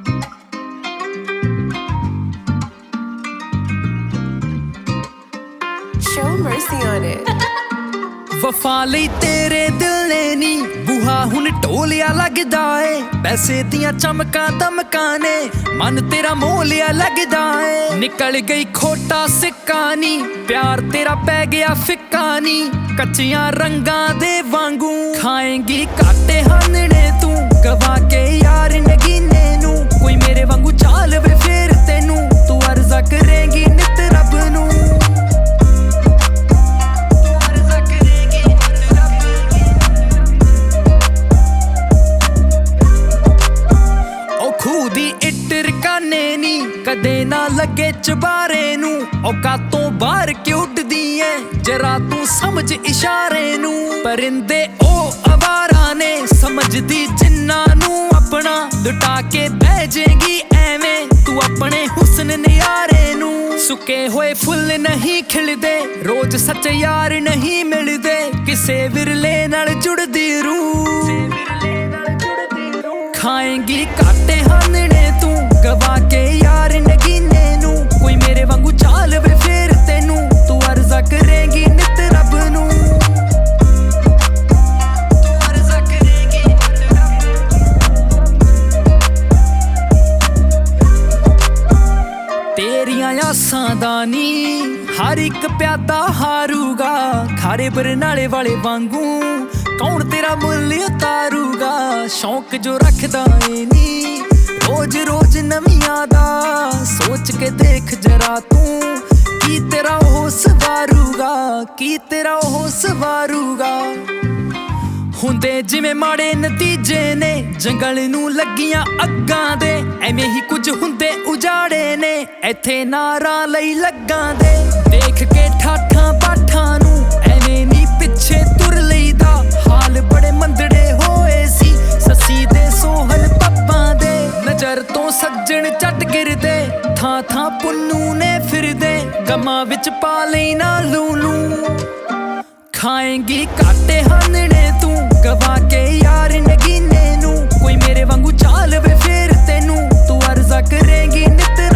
Show mercy on it. ਵਫਾ ਲਈ ਤੇਰੇ ਦਿਲ ਨੇ ਨੀ ਬੂਹਾ ਹੁਣ ਢੋਲਿਆ ਲੱਗਦਾ ਏ। ਪੈਸੇ ਦੀਆਂ ਚਮਕਾਂ ਦਮਕਾਂ ਨੇ ਮਨ ਤੇਰਾ ਮੋਲਿਆ ਲੱਗਦਾ ਏ। ਨਿਕਲ ਗਈ ਖੋਟਾ ਸਿੱਕਾ ਨੀ ਪਿਆਰ ਤੇਰਾ ਪੈ ਗਿਆ ਫਿੱਕਾ ਨੀ। ਕੱਚੀਆਂ ਰੰਗਾਂ ਦੇ ਵਾਂਗੂ ਖਾਏਂਗੀ ਕਾਟੇ ਹਾਨਣੇ ਤੂੰ ਗਵਾ ਕੇ ਯਾਰ ਨਗੀਨੇ ਨੂੰ। ਕੋਈ ਮੇਰੇ ਵਾਂਗੂ ਚਾਲ ਵੇ ਫੇਰ ਤੈਨੂੰ ਤੂੰ ਅਰਜ਼ਾ ਕਰੇਂਗੀ ਨਿਤ ਰੱਬ ਨੂੰ। ਰਕਾਨੇ ਨੀ ਕਦੇ ਨਾ ਲੱਗੇ ਚਬਾਰੇ ਨੂੰ। ਔਕਾਤ ਤੋਂ ਬਾਹਰ ਕਿਉਂ ਉੱਡਦੀ ਐ ਜਰਾ ਤੂੰ ਸਮਝ ਇਸ਼ਾਰੇ ਨੂੰ। ਪਰਿੰਦੇ ਉਹ ਅਵਾਰਾ ਨੇ ਸਮਝਦੀ ਜਿੰਨਾਂ ਨੂੰ ਆਪਣਾ ਲੁਟਾ ਕੇ ਬਹਿ ਜੇਗੀ ਐਵੇਂ ਤੂੰ ਆਪਣੇ ਹੁਸਨ ਨਿਆਰੇ ਨੂੰ। ਸੁੱਕੇ ਹੋਏ ਫੁੱਲ ਨਹੀਂ ਖਿਲਦੇ ਰੋਜ਼ ਸੱਚੇ ਯਾਰ ਨਹੀਂ ਮਿਲਦੇ ਕਿਸੇ ਵਿਰਲੇ ਨਾਲ ਜੁੜਦੀ ਰੂਹ। ਖਾਏਂਗੀ ਕਾਟੇ ਹਾਨਣੇ ਤੂੰ ਗਵਾ ਕੇ ਯਾਰ ਨਗੀਨੇ ਨੂੰ। ਕੋਈ ਮੇਰੇ ਵਾਂਗੂ ਚਾਲ ਵੇ ਫੇਰ ਤੈਨੂੰ ਤੂੰ ਅਰਜ਼ਾ ਕਰੇਂਗੀ ਨਿਤ ਰੱਬ ਨੂੰ। ਤੂੰ ਅਰਜ਼ਾ ਕਰੇਂਗੀ ਨਿਤ ਰੱਬ ਨੂੰ। ਤੇਰੀਆਂ ਆਸਾਂ ਦਾ ਨੀ ਹਰ ਇੱਕ ਪਿਆਦਾ ਹਾਰੂਗਾ ਖਾਰੇ ਬਰਨਾਲੇ ਵਾਲੇ ਵਾਂਗੂ ਕੌਣ ਤੇਰਾ ਮੁੱਲ ਉਤਾਰੂਗਾ। ਸ਼ੌਂਕ ਜੋ ਰੱਖਦਾ ਏ ਨੀ ਰੋਜ਼ ਰੋਜ਼ ਨਵੀਆਂ ਦਾ ਸੋਚ ਕੇ ਦੇਖ ਜਰਾ ਤੂੰ ਕੀ ਤੇਰਾ ਉਹ ਸਵਾਰੂਗਾ ਕੀ ਤੇਰਾ ਉਹ ਸਵਾਰੂਗਾ। ਹੁੰਦੇ ਜਿਵੇਂ ਮਾੜੇ ਨਤੀਜੇ ਨੇ ਜੰਗਲ ਨੂੰ ਲੱਗੀਆਂ ਅੱਗਾਂ ਦੇ ਐਵੇਂ ਹੀ ਕੁਝ ਹੁੰਦੇ ਉਜਾੜੇ ਨੇ ਇੱਥੇ ਨਾਰਾਂ ਲਈ ਲੱਗਾਂ ਦੇ। ਦੇਖ ਕੇ ਠਾਠਾਂ ਬਾਠਾਂ ਨੂੰ ਐਵੇਂ ਨੀ ਪਿੱਛੇ ਤੁਰ ਲਈਦਾ ਹਾਲ ਬੜੇ ਮੰਦੜੇ ਹੋਏ ਸੀ ਸੱਸੀ ਦੇ ਸੋਹਣ ਪੱਬਾਂ ਦੇ। ਨਜ਼ਰ ਤੋਂ ਸੱਜਣ ਚੱਟ ਗਿਰਦੇ ਥਾਂ ਥਾਂ ਪੁੰਨੂ ਨੇ ਫਿਰਦੇ ਗਮਾਂ ਵਿੱਚ ਪਾ ਲਈ ਨਾ ਲੂਲੂ। ਖਾਏਂਗੀ ਕਾਟੇ ਹਾਨਣੇ ਤੂੰ ਗਵਾ ਕੇ ਯਾਰ ਨਗੀਨੇ ਨੂੰ। ਕੋਈ ਮੇਰੇ ਵਾਂਗੂ ਚਾਲ ਵੇ ਫੇਰ ਤੈਨੂੰ ਤੂੰ ਅਰਜ਼ਾ ਕਰੇਂਗੀ ਨਿਤ